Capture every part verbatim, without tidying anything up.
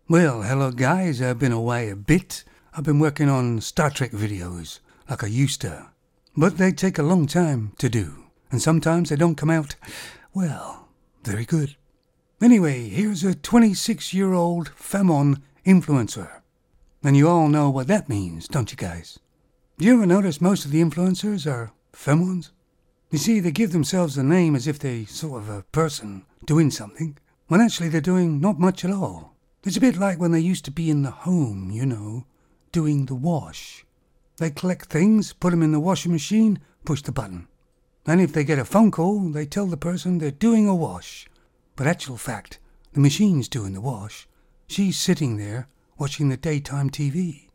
Well, hello guys, I've been away a bit. I've been working on Star Trek videos, like I used to. But they take a long time to do, and sometimes they don't come out, well, very good. Anyway, here's a twenty-six-year-old Femon influencer. And you all know what that means, don't you guys? Do you ever notice most of the influencers are Femons? You see, they give themselves a name as if they're sort of a person doing something, when actually they're doing not much at all. It's a bit like when they used to be in the home, you know, doing the wash. They collect things, put them in the washing machine, push the button. And if they get a phone call, they tell the person they're doing a wash. But actual fact, the machine's doing the wash. She's sitting there watching the daytime T V.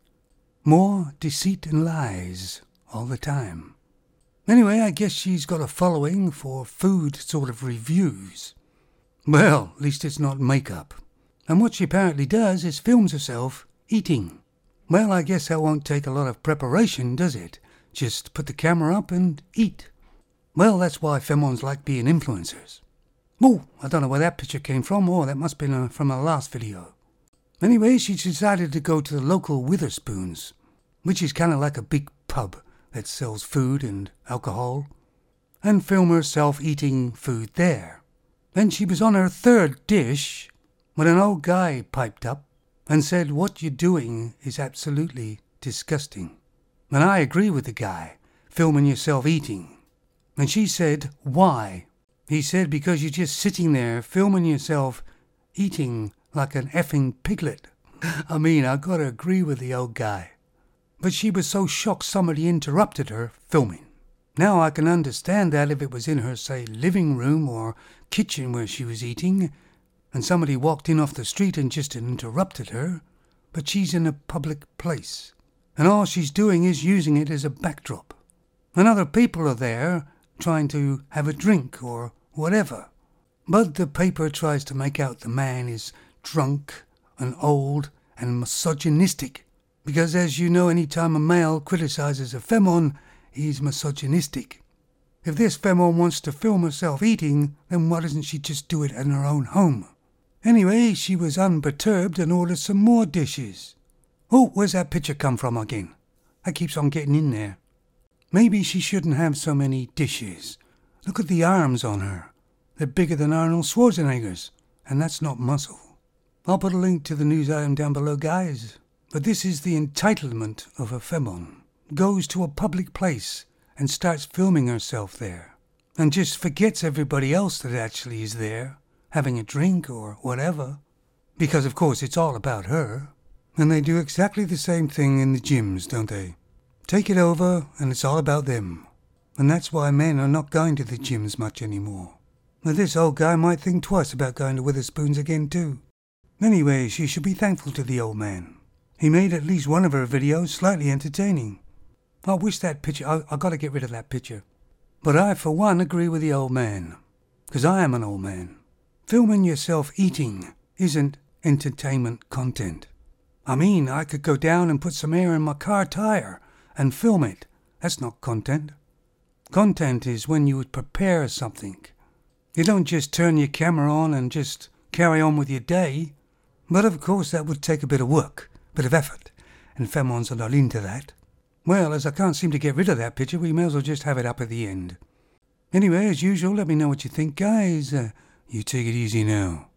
More deceit and lies all the time. Anyway, I guess she's got a following for food sort of reviews. Well, at least it's not makeup. And what she apparently does is films herself eating. Well, I guess that won't take a lot of preparation, does it? Just put the camera up and eat. Well, that's why Femons like being influencers. Oh, I don't know where that picture came from. Oh, that must have been uh, from her last video. Anyway, she decided to go to the local Witherspoons, which is kind of like a big pub that sells food and alcohol, and film herself eating food there. Then she was on her third dish when an old guy piped up and said, "What you're doing is absolutely disgusting." And I agree with the guy, filming yourself eating. And she said, "Why?" He said, "Because you're just sitting there filming yourself eating like an effing piglet." I mean, I gotta agree with the old guy. But she was so shocked somebody interrupted her filming. Now I can understand that if it was in her, say, living room or kitchen where she was eating, and somebody walked in off the street and just interrupted her, but she's in a public place, and all she's doing is using it as a backdrop. And other people are there trying to have a drink or whatever. But the paper tries to make out the man is drunk and old and misogynistic, because as you know, any time a male criticizes a Femon, he's misogynistic. If this Femon wants to film herself eating, then why doesn't she just do it in her own home? Anyway, she was unperturbed and ordered some more dishes. Oh, where's that picture come from again? That keeps on getting in there. Maybe she shouldn't have so many dishes. Look at the arms on her. They're bigger than Arnold Schwarzenegger's, and that's not muscle. I'll put a link to the news item down below, guys. But this is the entitlement of a Femon. Goes to a public place and starts filming herself there, and just forgets everybody else that actually is there, having a drink or whatever, because of course it's all about her. And they do exactly the same thing in the gyms, don't they? Take it over and it's all about them. And that's why men are not going to the gyms much anymore. Now this old guy might think twice about going to Witherspoons again too. Anyway, she should be thankful to the old man. He made at least one of her videos slightly entertaining. I wish that picture, I, I gotta get rid of that picture. But I for one agree with the old man, because I am an old man. Filming yourself eating isn't entertainment content. I mean, I could go down and put some air in my car tire and film it. That's not content. Content is when you would prepare something. You don't just turn your camera on and just carry on with your day. But of course that would take a bit of work, a bit of effort, and Femons are not into that. Well, as I can't seem to get rid of that picture, we may as well just have it up at the end. Anyway, as usual, let me know what you think, guys. Uh, you take it easy now.